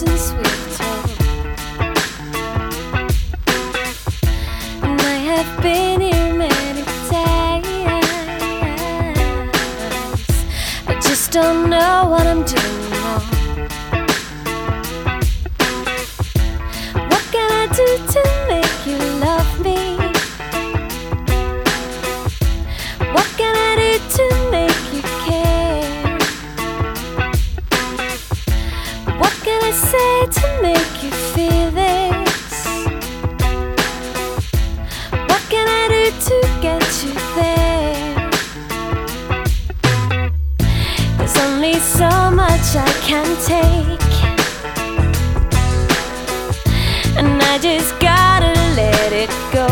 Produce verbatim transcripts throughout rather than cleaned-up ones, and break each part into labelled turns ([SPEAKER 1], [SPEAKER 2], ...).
[SPEAKER 1] since we've told. And I have been here many days. I just don't know what I'm doing wrong. What can I do to make you love me? What can I do to make you care? What can I say to make you feel this? What can I do to get you there? There's only so much I can take, and I just gotta let it go.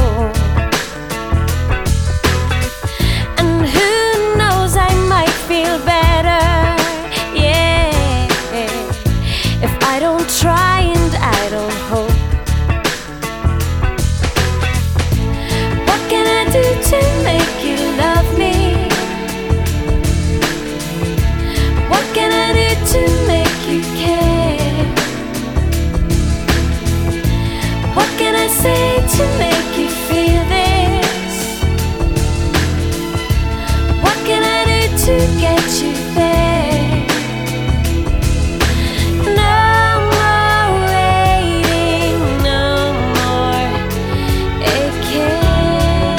[SPEAKER 1] And who knows, I might feel better, yeah, if I don't try and I don't hope. What can I do to make you love me? What can I do to make you care? What can I say to make you feel this? What can I do to get you there? No more waiting, no more aching.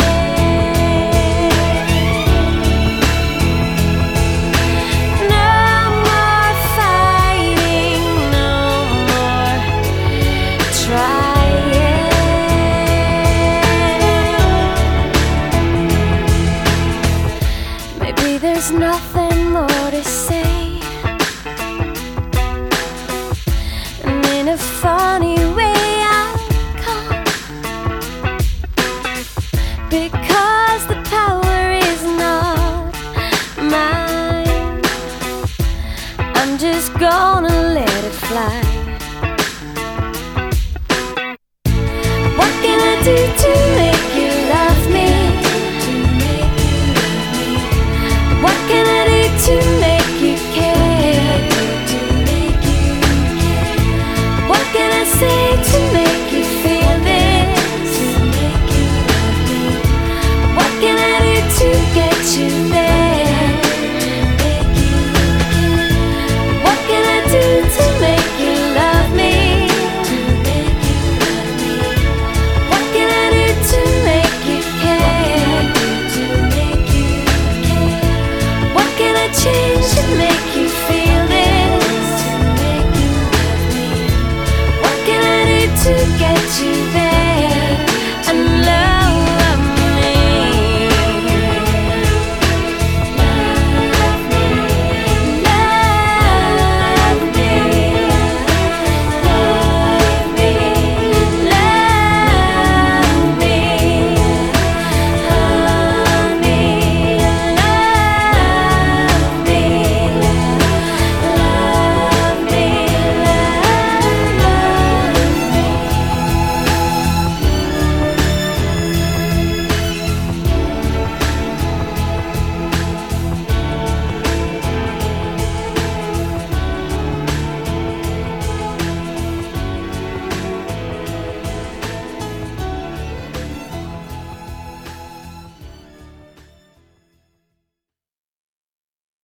[SPEAKER 1] No more fighting, no more trying. Maybe there's nothing more to say, and in a funny